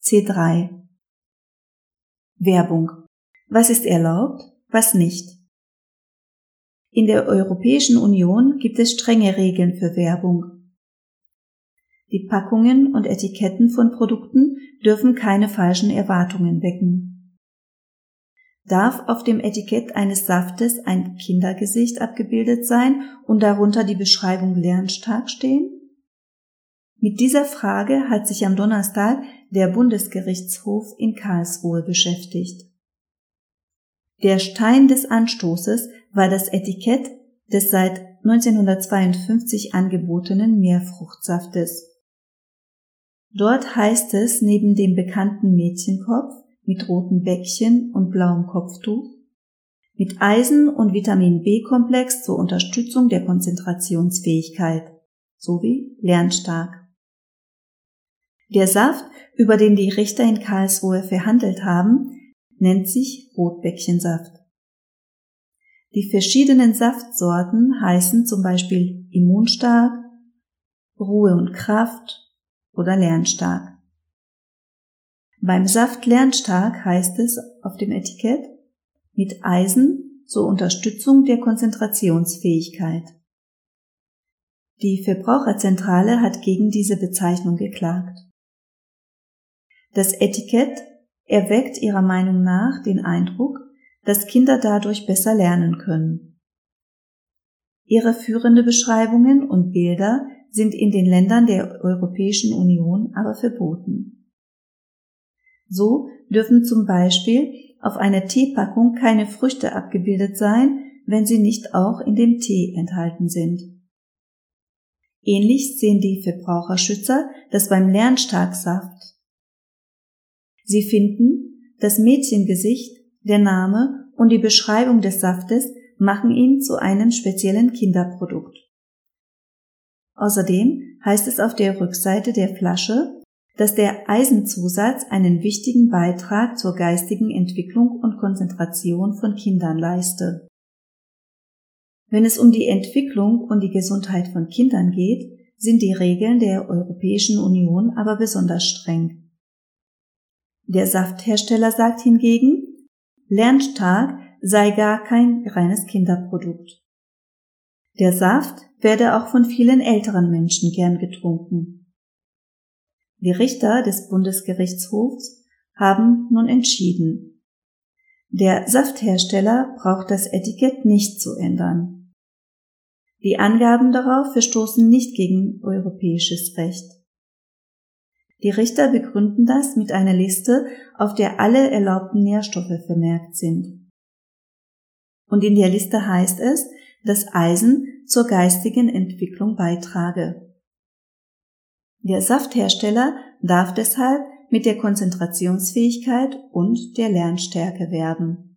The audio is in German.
C3. Werbung. Was ist erlaubt, was nicht? In der Europäischen Union gibt es strenge Regeln für Werbung. Die Packungen und Etiketten von Produkten dürfen keine falschen Erwartungen wecken. Darf auf dem Etikett eines Saftes ein Kindergesicht abgebildet sein und darunter die Beschreibung lernstark stehen? Mit dieser Frage hat sich am Donnerstag der Bundesgerichtshof in Karlsruhe beschäftigt. Der Stein des Anstoßes war das Etikett des seit 1952 angebotenen Meerfruchtsaftes. Dort heißt es neben dem bekannten Mädchenkopf mit rotem Bäckchen und blauem Kopftuch, mit Eisen- und Vitamin-B-Komplex zur Unterstützung der Konzentrationsfähigkeit sowie lernstark. Der Saft, über den die Richter in Karlsruhe verhandelt haben, nennt sich Rotbäckchensaft. Die verschiedenen Saftsorten heißen zum Beispiel immunstark, Ruhe und Kraft oder lernstark. Beim Saft lernstark heißt es auf dem Etikett mit Eisen zur Unterstützung der Konzentrationsfähigkeit. Die Verbraucherzentrale hat gegen diese Bezeichnung geklagt. Das Etikett erweckt ihrer Meinung nach den Eindruck, dass Kinder dadurch besser lernen können. Irreführende Beschreibungen und Bilder sind in den Ländern der Europäischen Union aber verboten. So dürfen zum Beispiel auf einer Teepackung keine Früchte abgebildet sein, wenn sie nicht auch in dem Tee enthalten sind. Ähnlich sehen die Verbraucherschützer das beim Lernstarksaft. Sie finden, das Mädchengesicht, der Name und die Beschreibung des Saftes machen ihn zu einem speziellen Kinderprodukt. Außerdem heißt es auf der Rückseite der Flasche, dass der Eisenzusatz einen wichtigen Beitrag zur geistigen Entwicklung und Konzentration von Kindern leiste. Wenn es um die Entwicklung und die Gesundheit von Kindern geht, sind die Regeln der Europäischen Union aber besonders streng. Der Safthersteller sagt hingegen, lernstark sei gar kein reines Kinderprodukt. Der Saft werde auch von vielen älteren Menschen gern getrunken. Die Richter des Bundesgerichtshofs haben nun entschieden. Der Safthersteller braucht das Etikett nicht zu ändern. Die Angaben darauf verstoßen nicht gegen europäisches Recht. Die Richter begründen das mit einer Liste, auf der alle erlaubten Nährstoffe vermerkt sind. Und in der Liste heißt es, dass Eisen zur geistigen Entwicklung beitrage. Der Safthersteller darf deshalb mit der Konzentrationsfähigkeit und der Lernstärke werben.